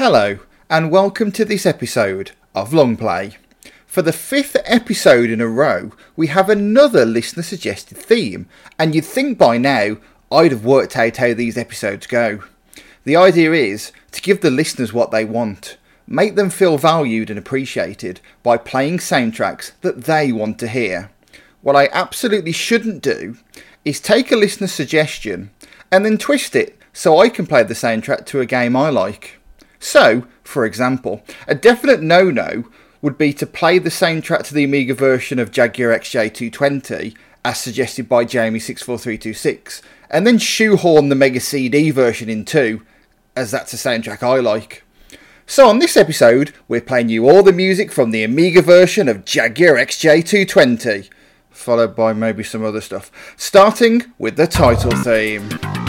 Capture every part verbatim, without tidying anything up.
Hello, and welcome to this episode of Long Play. For the fifth episode in a row, we have another listener-suggested theme, and you'd think by now I'd have worked out how these episodes go. The idea is to give the listeners what they want, make them feel valued and appreciated by playing soundtracks that they want to hear. What I absolutely shouldn't do is take a listener suggestion and then twist it so I can play the soundtrack to a game I like. So, for example, a definite no-no would be to play the soundtrack to the Amiga version of Jaguar X J two twenty, as suggested by Jamie six four three two six, and then shoehorn the Mega C D version in too, as that's a soundtrack I like. So on this episode, we're playing you all the music from the Amiga version of Jaguar X J two twenty, followed by maybe some other stuff, starting with the title theme.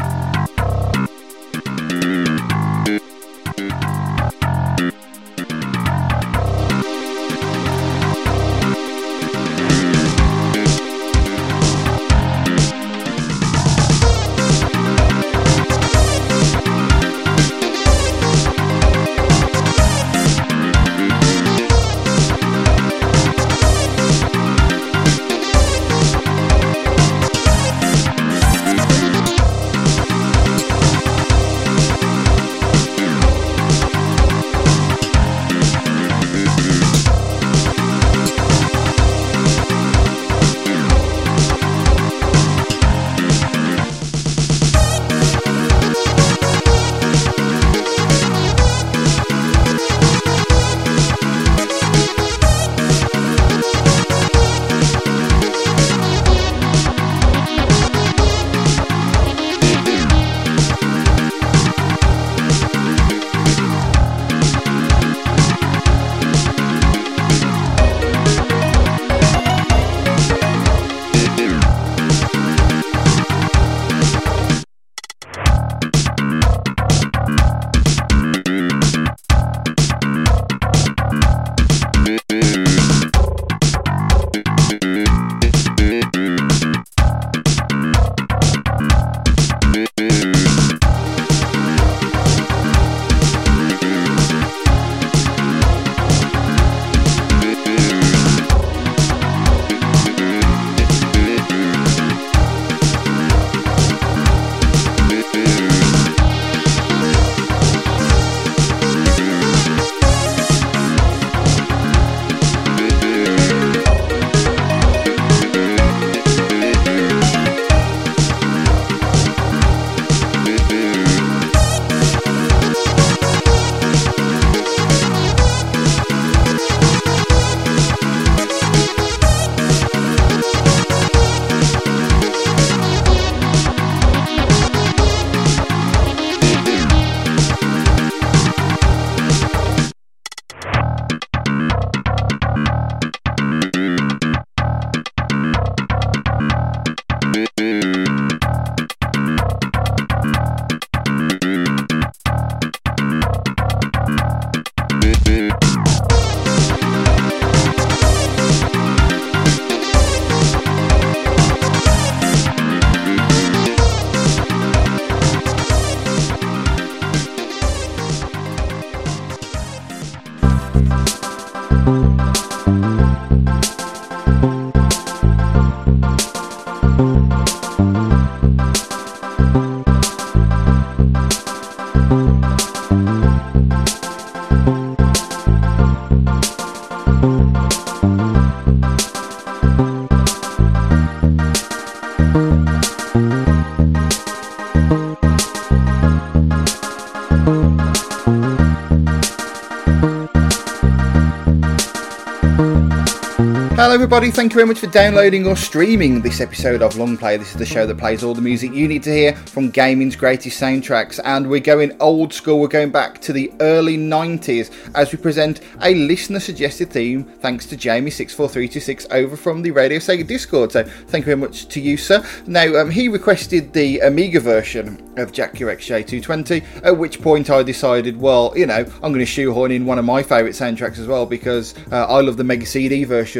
Hello everybody, thank you very much for downloading or streaming this episode of Long Play. This is the show that plays all the music you need to hear from gaming's greatest soundtracks, and we're going old school. We're going back to the early nineties as we present a listener suggested theme thanks to Jamie six four three two six over from the Radio Sega Discord, so thank you very much to you, sir. Now um, he requested the Amiga version of Jaguar X J two twenty, at which point I decided, well, you know, I'm going to shoehorn in one of my favourite soundtracks as well, because uh, I love the Mega C D version of that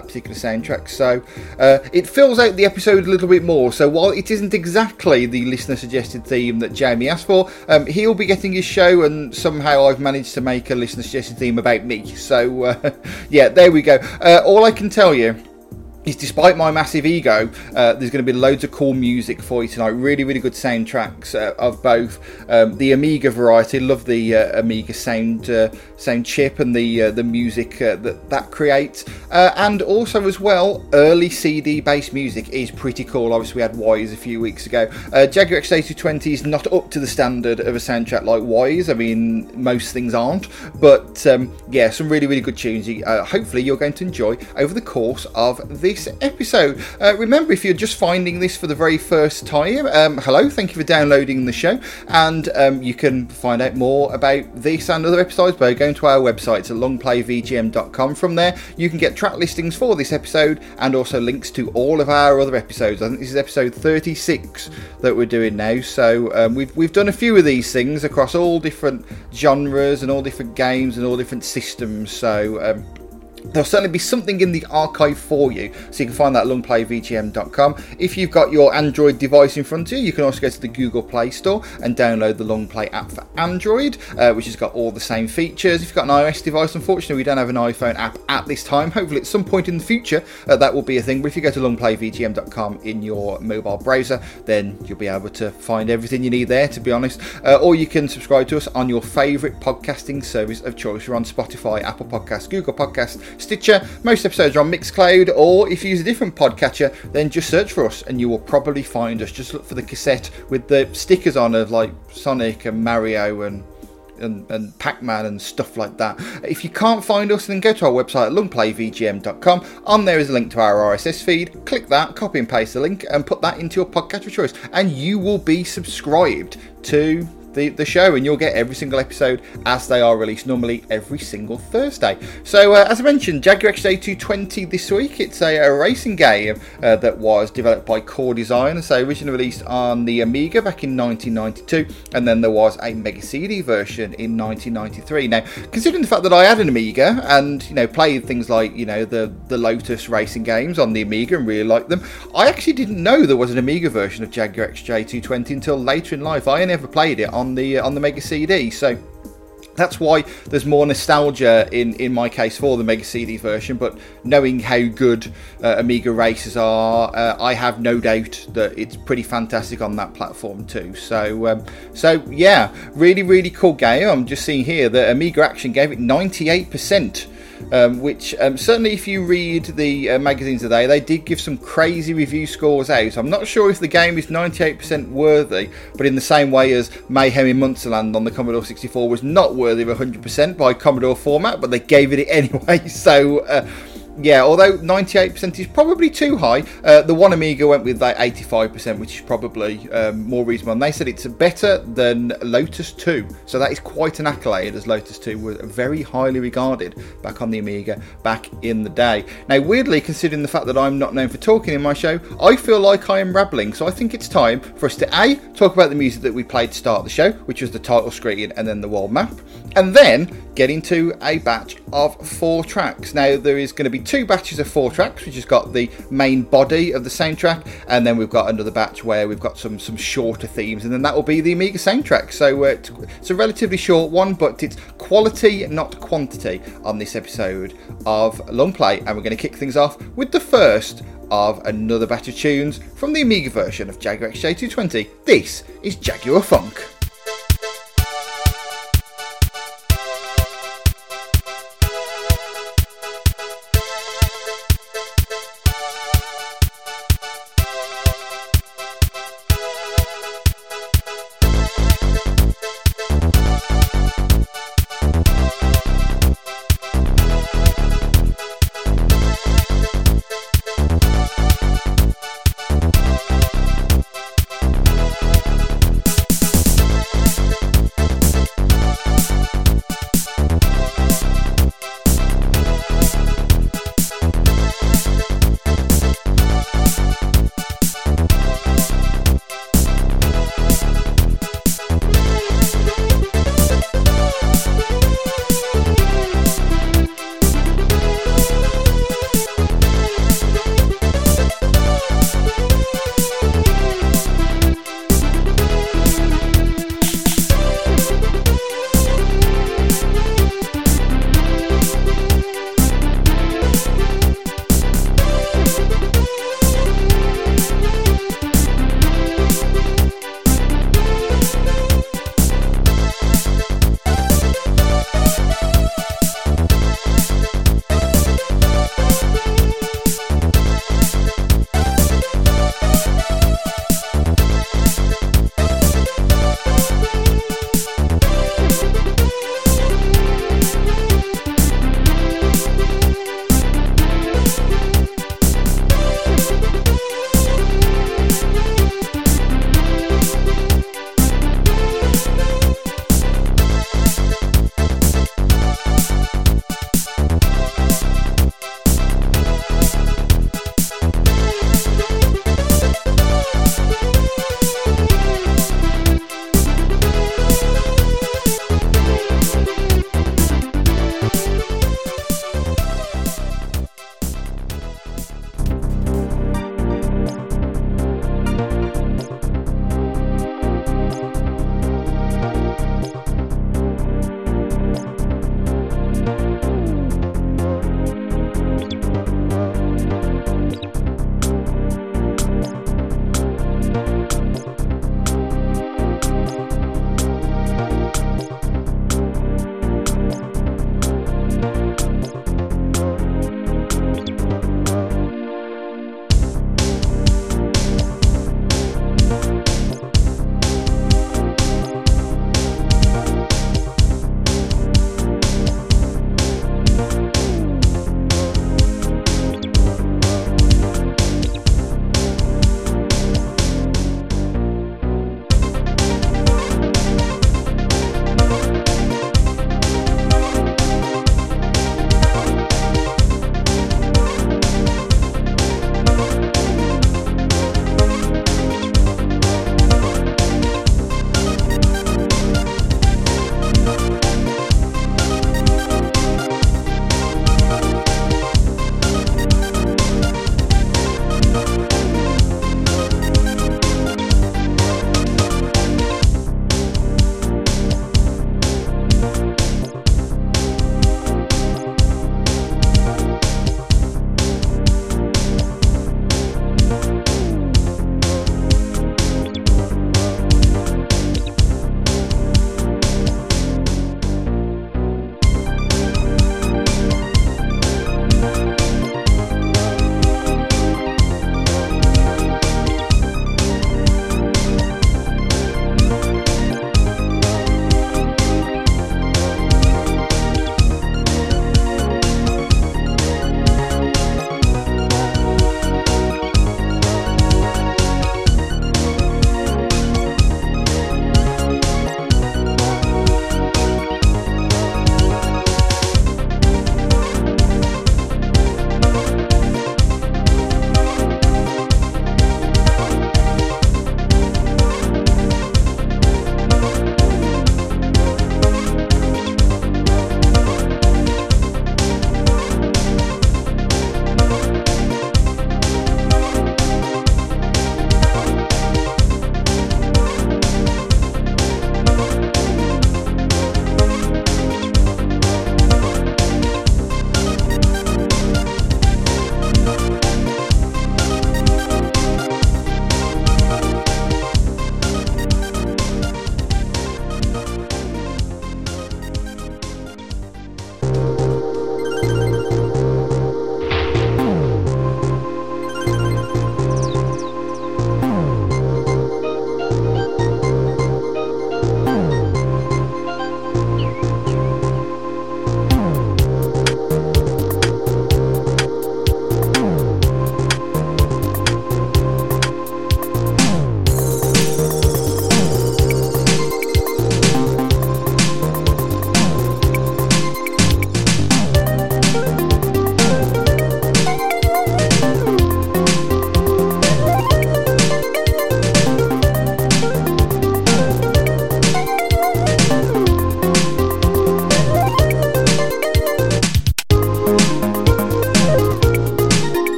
that particular soundtrack. So uh, it fills out the episode a little bit more. So while it isn't exactly the listener suggested theme that Jamie asked for, um, he'll be getting his show, and somehow I've managed to make a listener suggested theme about me. So uh, yeah, there we go. Uh, all I can tell you is, despite my massive ego, uh, there's going to be loads of cool music for you tonight. Really, really good soundtracks uh, of both um, the Amiga variety. Love the uh, Amiga sound uh, sound chip and the uh, the music uh, that that creates, uh, and also as well, early C D based music is pretty cool. Obviously, we had Wise a few weeks ago. Uh, Jaguar X J two twenty is not up to the standard of a soundtrack like Wise. I mean, most things aren't, but um, yeah, some really, really good tunes. Uh, hopefully, you're going to enjoy over the course of the This episode. Uh, remember, if you're just finding this for the very first time, um, hello, thank you for downloading the show, and um, you can find out more about this and other episodes by going to our website at long play v g m dot com. From there, you can get track listings for this episode and also links to all of our other episodes. I think this is episode thirty-six that we're doing now, so um, we've, we've done a few of these things across all different genres and all different games and all different systems, so um, there'll certainly be something in the archive for you, so you can find that at long play v g m dot com. If you've got your Android device in front of you, you can also go to the Google Play Store and download the Longplay app for Android, uh, which has got all the same features. If you've got an iOS device, unfortunately we don't have an iPhone app at this time. Hopefully at some point in the future uh, that will be a thing, but if you go to long play v g m dot com in your mobile browser, then you'll be able to find everything you need there, to be honest. Uh, or you can subscribe to us on your favourite podcasting service of choice. We're on Spotify, Apple Podcasts, Google Podcasts, Stitcher. Most episodes are on Mixcloud, or if you use a different podcatcher, then just search for us and you will probably find us. Just look for the cassette with the stickers on of like Sonic and Mario and and, and Pac-Man and stuff like that. If you can't find us, then go to our website at long play v g m dot com. On there is a link to our R S S feed. Click that, copy and paste the link, and put that into your podcatcher of choice, and you will be subscribed to The, the show, and you'll get every single episode as they are released, normally every single Thursday. So uh, as I mentioned, Jaguar X J two twenty this week. It's a, a racing game uh, that was developed by Core Design, so originally released on the Amiga back in nineteen ninety-two, and then there was a Mega C D version in nineteen ninety-three. Now, considering the fact that I had an Amiga and, you know, played things like, you know, the, the Lotus racing games on the Amiga and really liked them, I actually didn't know there was an Amiga version of Jaguar X J two twenty until later in life. I never played it on on the on the Mega C D, so that's why there's more nostalgia in in my case for the Mega C D version. But knowing how good uh, Amiga racers are, uh, I have no doubt that it's pretty fantastic on that platform too. So um, so yeah, really really cool game. I'm just seeing here that Amiga Action gave it ninety-eight percent. Um, which um, certainly if you read the uh, magazines today, they did give some crazy review scores out. I'm not sure if the game is ninety-eight percent worthy, but in the same way as Mayhem in Munsterland on the Commodore sixty-four was not worthy of one hundred percent by Commodore format, but they gave it anyway. So uh, yeah, although ninety-eight percent is probably too high, uh, the one Amiga went with like eighty-five percent, which is probably um, more reasonable. And they said it's better than Lotus two, so that is quite an accolade, as Lotus two was very highly regarded back on the Amiga back in the day. Now, weirdly, considering the fact that I'm not known for talking in my show, I feel like I am rambling, so I think it's time for us to A, talk about the music that we played to start the show, which was the title screen and then the world map, and then get into a batch of four tracks. Now, there is going to be two batches of four tracks, which has got the main body of the soundtrack, and then we've got another batch where we've got some some shorter themes, and then that will be the Amiga soundtrack. So uh, it's, it's a relatively short one, but it's quality, not quantity, on this episode of Long Play, and we're going to kick things off with the first of another batch of tunes from the Amiga version of Jaguar X J two twenty. This is Jaguar Funk.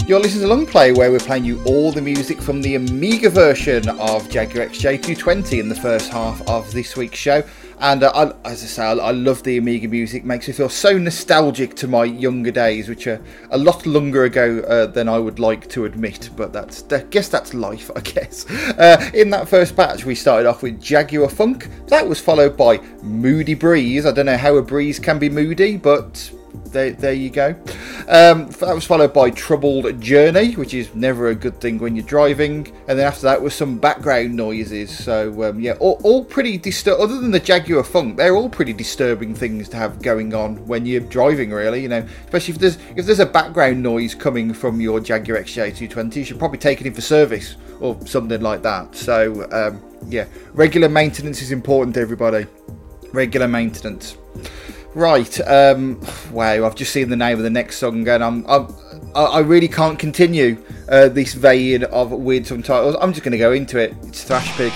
You're listening to Long Play, where we're playing you all the music from the Amiga version of Jaguar X J two twenty in the first half of this week's show. And uh, I, as I say, I, I love the Amiga music. It makes me feel so nostalgic to my younger days, which are a lot longer ago uh, than I would like to admit. But that's, I guess that's life, I guess. Uh, in that first batch, we started off with Jaguar Funk. That was followed by Moody Breeze. I don't know how a breeze can be moody, but there, there you go. Um, that was followed by Troubled Journey, which is never a good thing when you're driving. And then after that was some background noises. So um, yeah, all, all pretty distur- other than the Jaguar Funk, they're all pretty disturbing things to have going on when you're driving, really. You know, especially if there's if there's a background noise coming from your Jaguar X J two twenty, you should probably take it in for service or something like that. So um, yeah, regular maintenance is important, everybody. Regular maintenance. Right, um, wow, I've just seen the name of the next song and I'm, I'm, I really can't continue uh, this vein of weird song titles. I'm just going to go into it. It's Thrash Pig.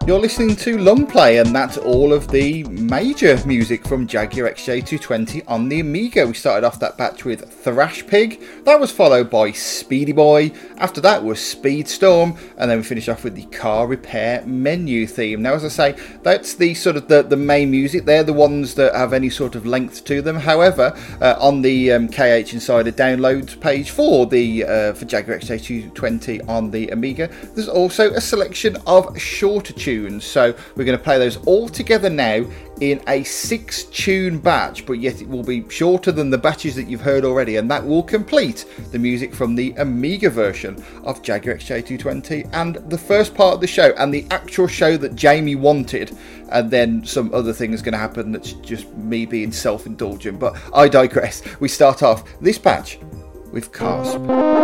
You're listening to Longplay, and that's all of the major music from Jaguar X J two twenty on the Amiga. We started off that batch with Thrash Pig, that was followed by Speedy Boy, after that was Speedstorm, and then we finished off with the Car Repair Menu theme. Now, as I say, that's the sort of the, the main music. They're the ones that have any sort of length to them. However, uh, on the um, K H Insider downloads page for the uh, for Jaguar X J two twenty on the Amiga, there's also a selection of shorter tunes. So we're going to play those all together now in a six tune batch, but yet it will be shorter than the batches that you've heard already, and that will complete the music from the Amiga version of Jaguar X J two twenty and the first part of the show, and the actual show that Jamie wanted. And then some other things going to happen that's just me being self-indulgent, but I digress. We start off this patch with Casp.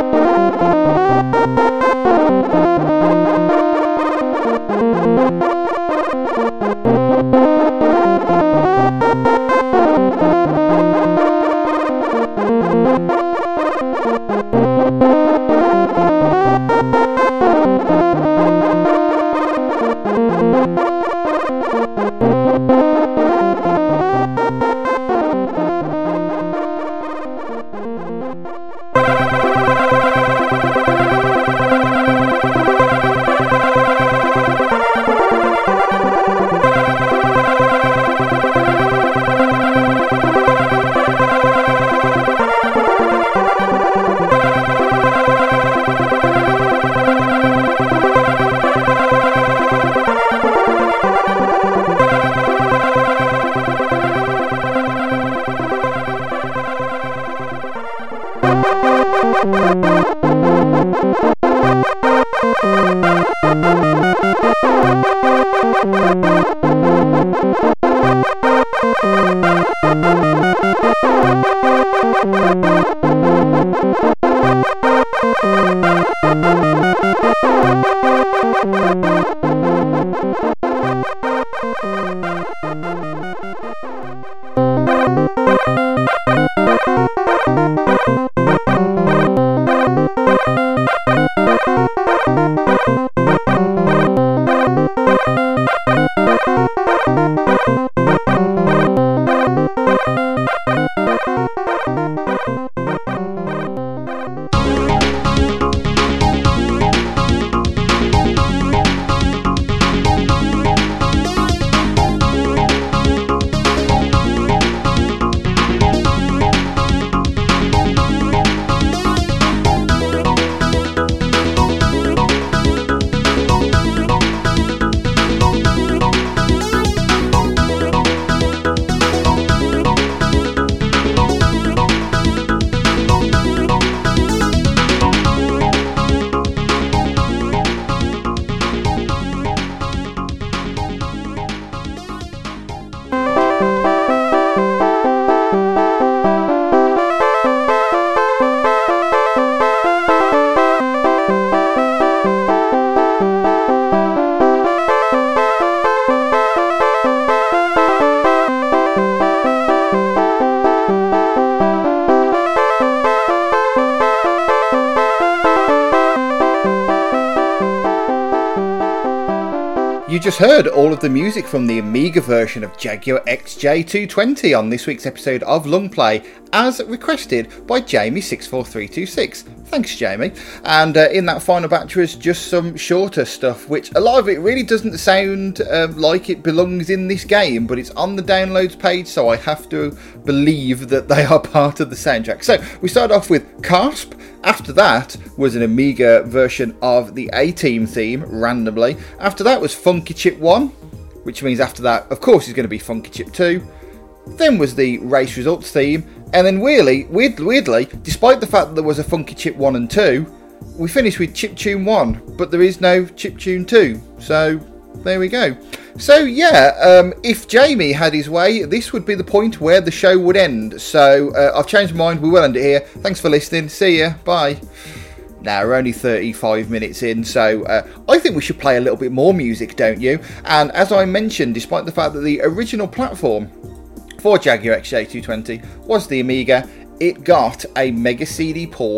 You just heard all of the music from the Amiga version of Jaguar X J two twenty on this week's episode of Longplay, as requested by Jamie six four three two six. Thanks, Jamie. And uh, in that final batch was just some shorter stuff, which a lot of it really doesn't sound uh, like it belongs in this game, but it's on the downloads page, so I have to believe that they are part of the soundtrack. So we started off with Casp. After that was an Amiga version of the A-Team theme, randomly. After that was Funky Chip one, which means after that, of course, is going to be Funky Chip two. Then was the Race Results theme, and then weirdly, weird, weirdly, despite the fact that there was a Funky Chip one and two, we finished with Chiptune one, but there is no Chiptune two, so there we go. So yeah, um, if Jamie had his way, this would be the point where the show would end. So uh, I've changed my mind, we will end it here. Thanks for listening, see ya, bye. Now, we're only thirty-five minutes in, so uh, I think we should play a little bit more music, don't you? And as I mentioned, despite the fact that the original platform for Jaguar X J two twenty was the Amiga, it got a Mega C D port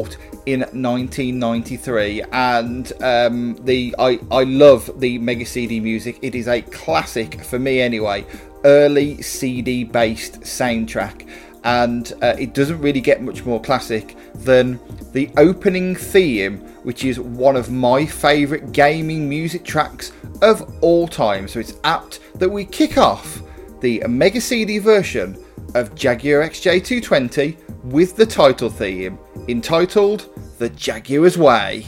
in nineteen ninety-three, and um, the I, I love the Mega C D music. It is a classic for me anyway, early C D based soundtrack, and uh, it doesn't really get much more classic than the opening theme, which is one of my favourite gaming music tracks of all time. So it's apt that we kick off the Mega C D version of Jaguar X J two twenty with the title theme, entitled The Jaguar's Way.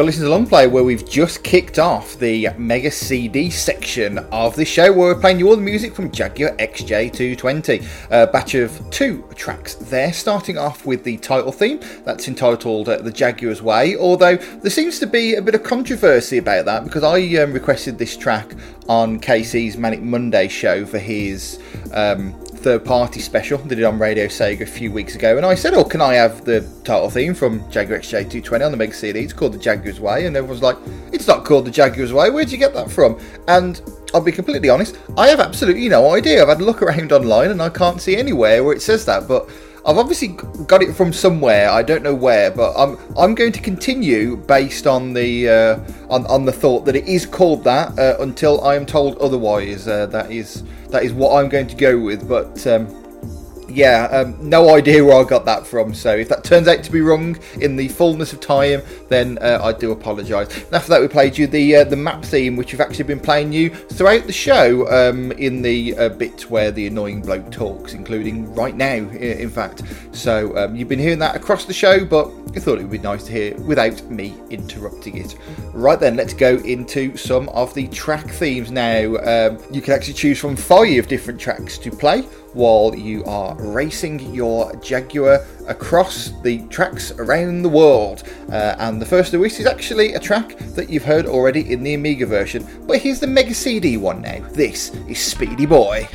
listening to Long Play, where we've just kicked off the Mega C D section of the show, where we're playing you all the music from Jaguar X J two twenty. A batch of two tracks there, starting off with the title theme, that's entitled uh, The Jaguar's Way, although there seems to be a bit of controversy about that, because I um, requested this track on K C's Manic Monday show for his um, third-party special they did on Radio Sega a few weeks ago, and I said, oh, can I have the title theme from Jaguar X J two twenty on the Mega C D? It's called The Jaguar's Way, and everyone's like, it's not called The Jaguar's Way, where'd you get that from? And I'll be completely honest, I have absolutely no idea. I've had a look around online and I can't see anywhere where it says that, but I've obviously got it from somewhere. I don't know where, but I'm I'm going to continue based on the uh, on on the thought that it is called that uh, until I am told otherwise. Uh, that is that is what I'm going to go with. But um, yeah, um, no idea where I got that from. So if that turns out to be wrong in the fullness of time, then uh, I do apologise. And after that, we played you the uh, the map theme, which we've actually been playing you throughout the show, um, in the uh, bit where the annoying bloke talks, including right now, in fact. So um, you've been hearing that across the show, but I thought it would be nice to hear without me interrupting it. Right then, let's go into some of the track themes now. Um, you can actually choose from five different tracks to play while you are racing your Jaguar across the tracks around the world. Uh, and the first of which is actually a track that you've heard already in the Amiga version, but here's the Mega C D one now. This is Speedy Boy.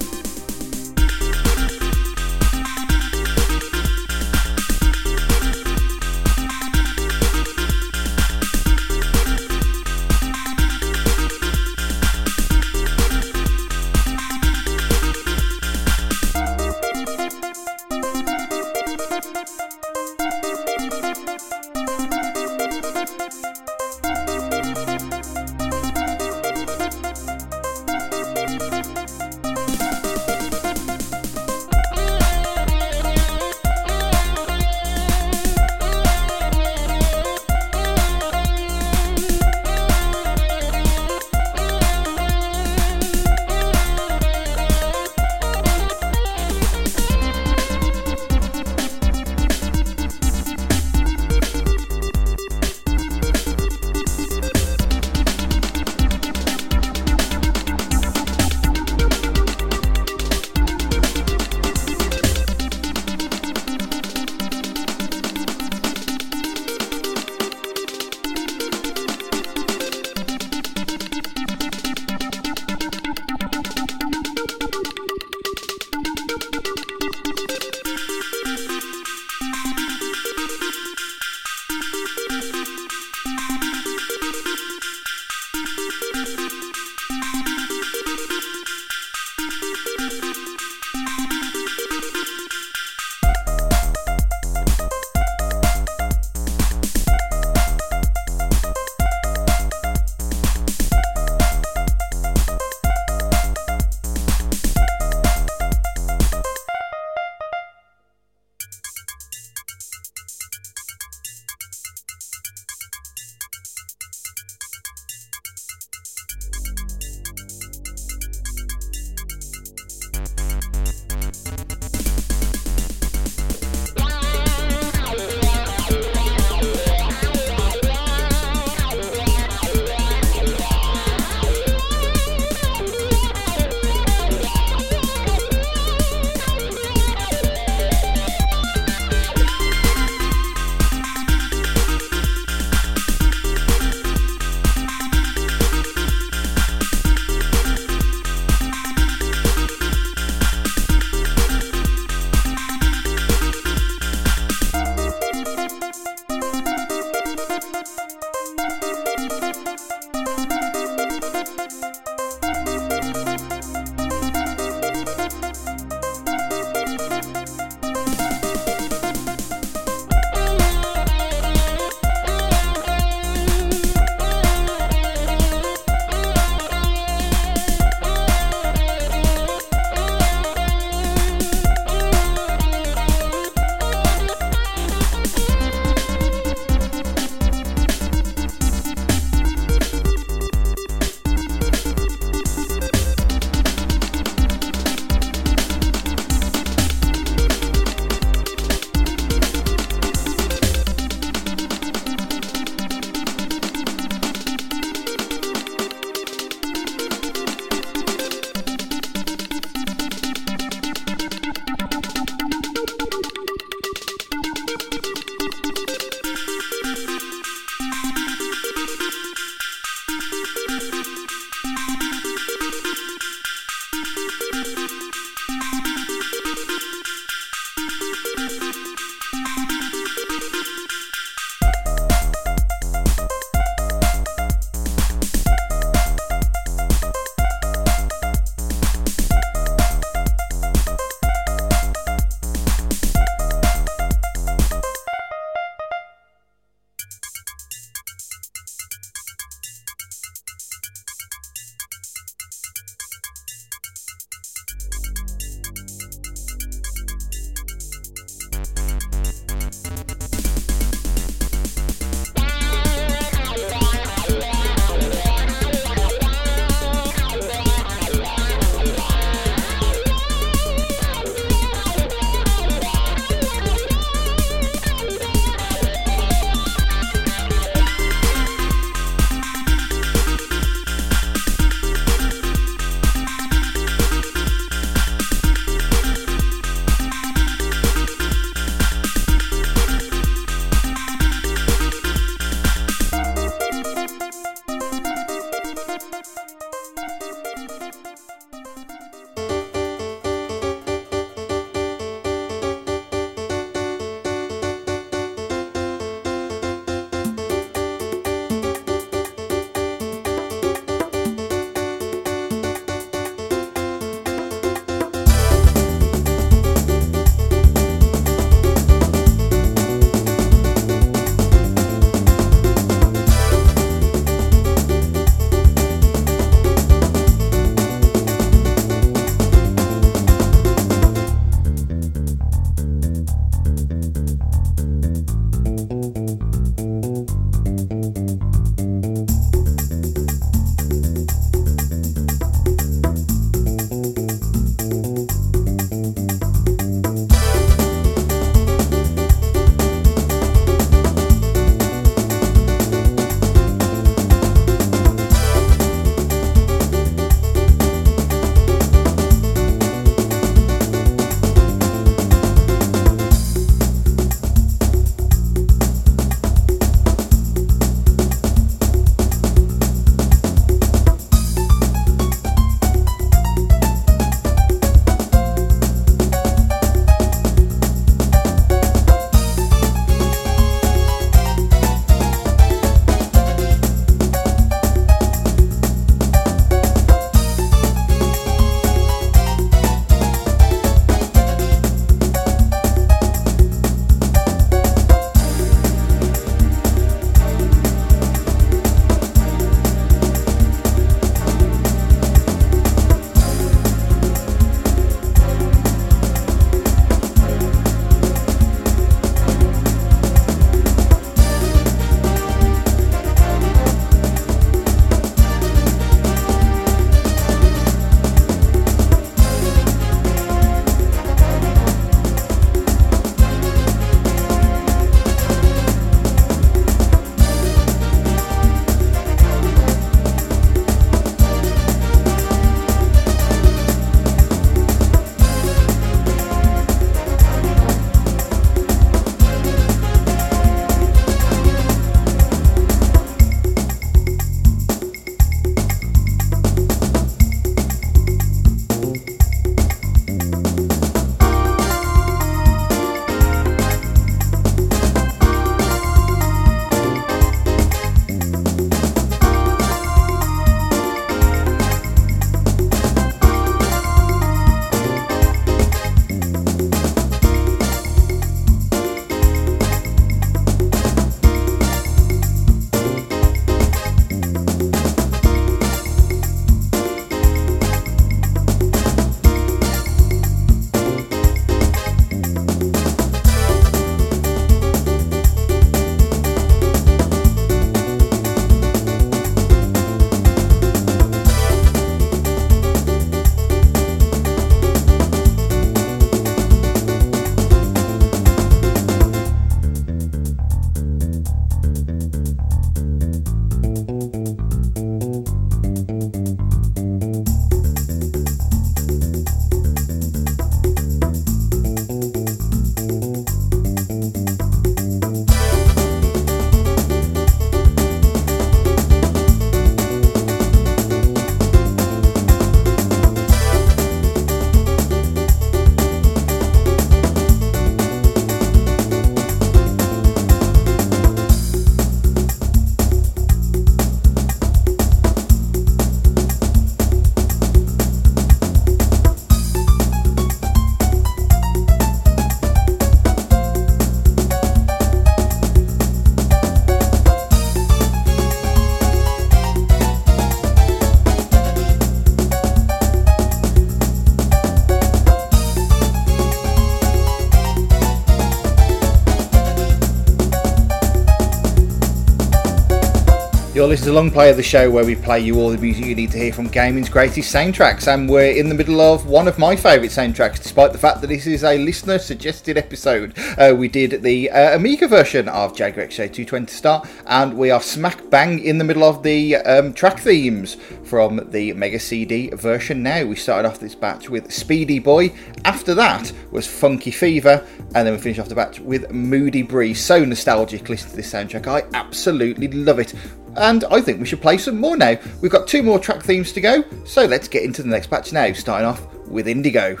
Well, this is a long play of the show where we play you all the music you need to hear from gaming's greatest soundtracks, and we're in the middle of one of my favourite soundtracks, despite the fact that this is a listener-suggested episode. Uh, we did the uh, Amiga version of Jaguar X J two twenty to start, and we are smack bang in the middle of the um, track themes from the Mega C D version now. We started off this batch with Speedy Boy, after that was Funky Fever, and then we finished off the batch with Moody Breeze. So nostalgic listening to this soundtrack, I absolutely love it. And I think we should play some more now. We've got two more track themes to go, so let's get into the next batch now, starting off with Indigo.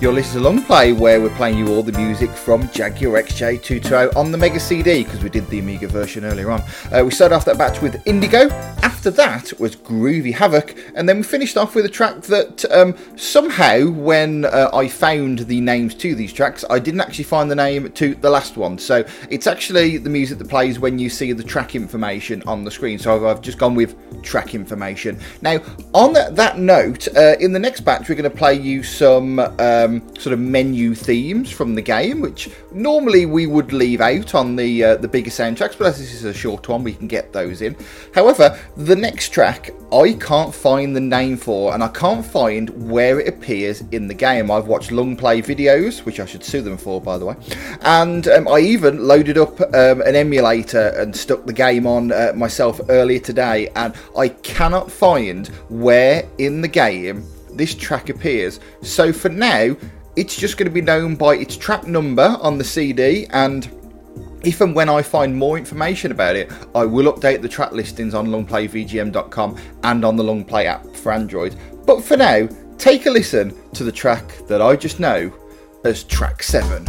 You're listening to Long Play, where we're playing you all the music from Jaguar X J two twenty on the Mega C D, because we did the Amiga version earlier on. Uh, we started off that batch with Indigo. After that was Groovy Havoc, and then we finished off with a track that um, somehow, when uh, I found the names to these tracks, I didn't actually find the name to the last one. So it's actually the music that plays when you see the track information on the screen. So I've just gone with track information. Now, on that note, uh, in the next batch, we're going to play you some um, sort of menu themes from the game, which normally we would leave out on the uh, the bigger soundtracks, but as this is a short one, we can get those in. However, the next track I can't find the name for, and I can't find where it appears in the game. I've watched long play videos, which I should sue them for, by the way, and um, I even loaded up um, an emulator and stuck the game on uh, myself earlier today, and I cannot find where in the game this track appears. So for now, it's just going to be known by its track number on the C D, and if and when I find more information about it, I will update the track listings on long play v g m dot com and on the Longplay app for Android. But for now, take a listen to the track that I just know as track seven.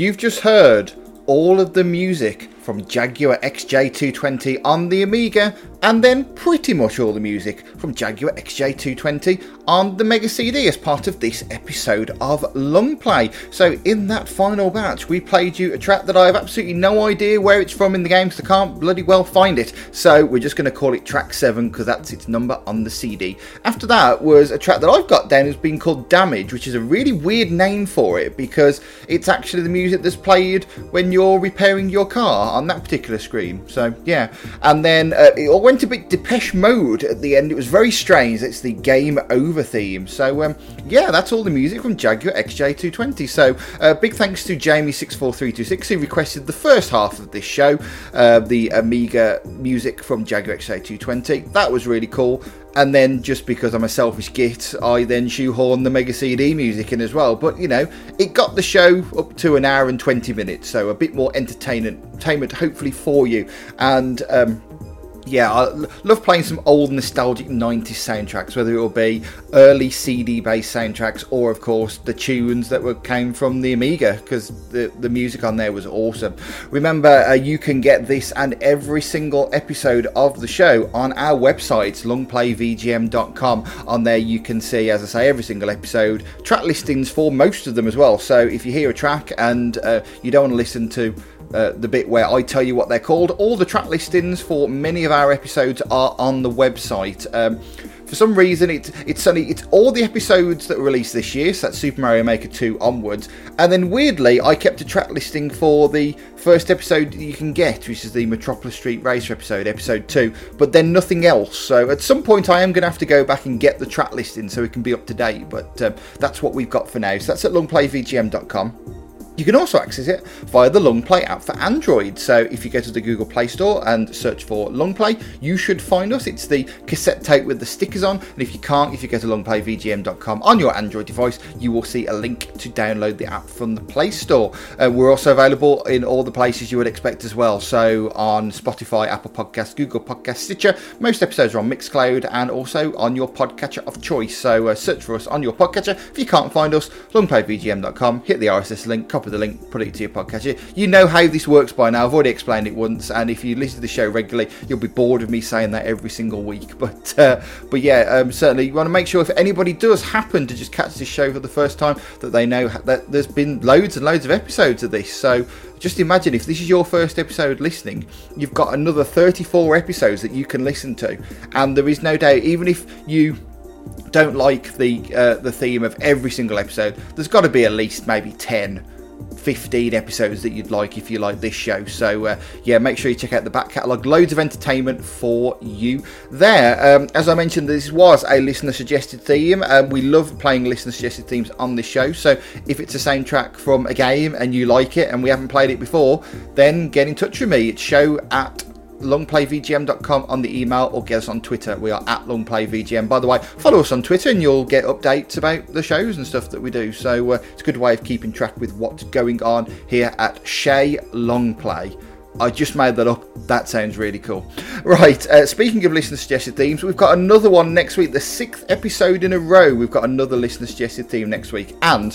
you've just heard all of the music from Jaguar X J two twenty on the Amiga, and then pretty much all the music from Jaguar X J two twenty on the Mega C D as part of this episode of Long Play. So in that final batch, we played you a track that I have absolutely no idea where it's from in the game, because I can't bloody well find it. So we're just going to call it track seven, because that's its number on the C D. After that was a track that I've got down as being called Damage, which is a really weird name for it, because it's actually the music that's played when you're repairing your car on that particular screen. So yeah, and then uh, it all went a bit Depeche Mode at the end. It was very strange. It's the Game Over theme. So um, yeah, that's all the music from Jaguar X J two twenty. So uh, big thanks to Jamie six four three two six, who requested the first half of this show, uh, the Amiga music from Jaguar X J two twenty. That was really cool. And then, just because I'm a selfish git, I then shoehorned the Mega C D music in as well. But, you know, it got the show up to an hour and twenty minutes, so a bit more entertainment, entertainment hopefully for you. And, um, yeah, I love playing some old nostalgic nineties soundtracks, whether it will be early C D-based soundtracks or, of course, the tunes that were came from the Amiga, because the, the music on there was awesome. Remember, uh, you can get this and every single episode of the show on our website, long play v g m dot com. On there you can see, as I say, every single episode, track listings for most of them as well. So if you hear a track and uh, you don't want to listen to Uh, the bit where I tell you what they're called, all the track listings for many of our episodes are on the website. Um, for some reason, it, it's only it's all the episodes that were released this year, so that's Super Mario Maker two onwards. And then weirdly, I kept a track listing for the first episode you can get, which is the Metropolis Street Racer episode, episode two, but then nothing else. So at some point, I am going to have to go back and get the track listing so it can be up to date. But um, that's what we've got for now. So that's at long play v g m dot com. You can also access it via the Longplay app for Android. So if you go to the Google Play Store and search for Longplay, you should find us. It's the cassette tape with the stickers on. And if you can't, if you go to long play v g m dot com on your Android device, you will see a link to download the app from the Play Store. Uh, we're also available in all the places you would expect as well. So on Spotify, Apple Podcasts, Google Podcasts, Stitcher. Most episodes are on Mixcloud and also on your podcatcher of choice. So uh, search for us on your podcatcher. If you can't find us, long play v g m dot com, hit the R S S link, copy the link, put it to your podcatcher. You know how this works by now. I've already explained it once, and if you listen to the show regularly, you'll be bored of me saying that every single week. But uh, but yeah, um, certainly you want to make sure if anybody does happen to just catch this show for the first time, that they know that there's been loads and loads of episodes of this. So just imagine if this is your first episode listening, you've got another thirty-four episodes that you can listen to, and there is no doubt, even if you don't like the uh, the theme of every single episode, there's got to be at least maybe ten, fifteen episodes that you'd like if you like this show. So uh, yeah, make sure you check out the back catalogue. Loads of entertainment for you there. Um, as I mentioned, this was a listener suggested theme. Um, we love playing listener suggested themes on this show, so if it's a soundtrack from a game and you like it and we haven't played it before, then get in touch with me. It's show at long play v g m dot com on the email, or get us on Twitter. We are at long play v g m. By the way, follow us on Twitter and you'll get updates about the shows and stuff that we do. So uh, it's a good way of keeping track with what's going on here at Shay Longplay. I just made that up. That sounds really cool. Right, uh, speaking of listener suggested themes, we've got another one next week, the sixth episode in a row. We've got another listener suggested theme next week, and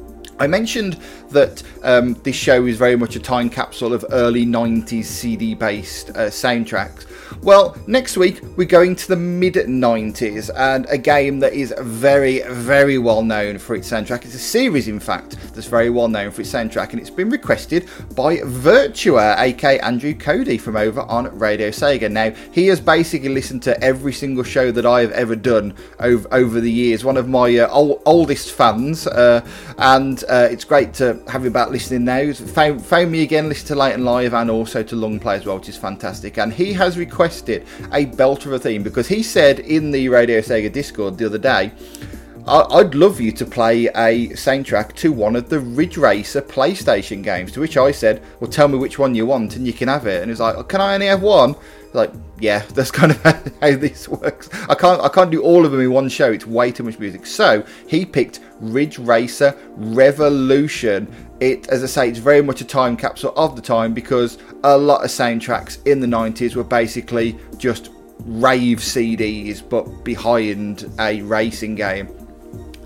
I mentioned that um, this show is very much a time capsule of early nineties C D-based uh, soundtracks. Well, next week we're going to the mid nineties and a game that is very, very well known for its soundtrack. It's a series, in fact, that's very well known for its soundtrack, and it's been requested by Virtua, aka Andrew Cody from over on Radio Sega. Now, he has basically listened to every single show that I've ever done over, over the years. One of my uh, old, oldest fans, uh, and uh, it's great to have him back listening now. He's found, found me again, listened to Late and Live and also to Long Play as well, which is fantastic. And he has requested a belter of a theme because he said in the Radio Sega Discord the other day, I'd love you to play a soundtrack to one of the Ridge Racer PlayStation games. To which I said, well, tell me which one you want and you can have it. And he's like, oh, can I only have one? Like, yeah, that's kind of how this works. I can't I can't do all of them in one show. It's way too much music. So he picked Ridge Racer Revolution. It, as I say, it's very much a time capsule of the time because a lot of soundtracks in the nineties were basically just rave C Ds, but behind a racing game.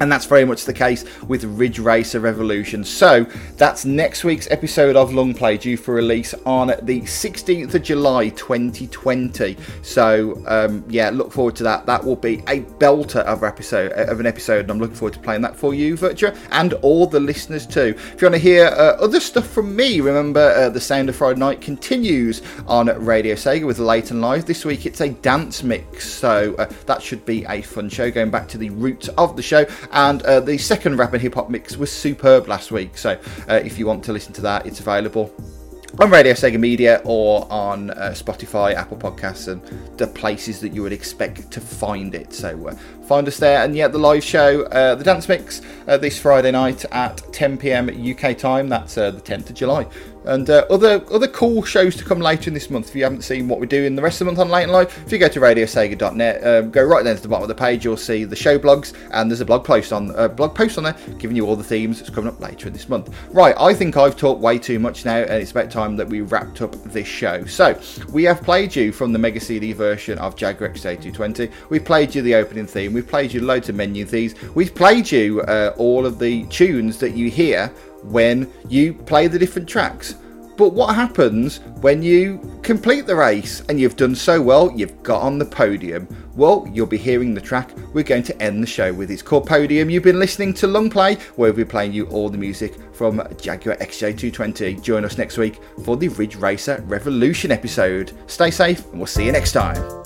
And that's very much the case with Ridge Racer Revolution. So that's next week's episode of Long Play, due for release on the sixteenth of July twenty twenty. So um, yeah, look forward to that. That will be a belter of episode of an episode, and I'm looking forward to playing that for you, Virtua, and all the listeners too. If you want to hear uh, other stuff from me, remember uh, the Sound of Friday Night continues on Radio Sega with Late and Live. This week it's a dance mix, so uh, that should be a fun show, going back to the roots of the show. And uh, the second rap and hip hop mix was superb last week, so uh, if you want to listen to that, it's available on Radio Sega Media or on uh, Spotify, Apple Podcasts, and the places that you would expect to find it. So uh, find us there. And yeah, the live show, uh, the dance mix, uh, this Friday night at ten p.m. U K time. That's uh, the tenth of July. And uh, other other cool shows to come later in this month. If you haven't seen what we're doing the rest of the month on Late and Live, if you go to radio sega dot net, um, go right down to the bottom of the page, you'll see the show blogs, and there's a blog post on uh, blog post on there giving you all the themes that's coming up later in this month. Right, I think I've talked way too much now, and it's about time that we wrapped up this show. So we have played you from the Mega C D version of Jaguar X J two twenty. We've played you the opening theme. We've played you loads of menu themes. We've played you uh, all of the tunes that you hear when you play the different tracks. But what happens when you complete the race and you've done so well, you've got on the podium? Well, you'll be hearing the track we're going to end the show with. It's called Podium. You've been listening to Long Play, where we'll be playing you all the music from Jaguar X J two twenty. Join us next week for the Ridge Racer Revolution episode. Stay safe, and we'll see you next time.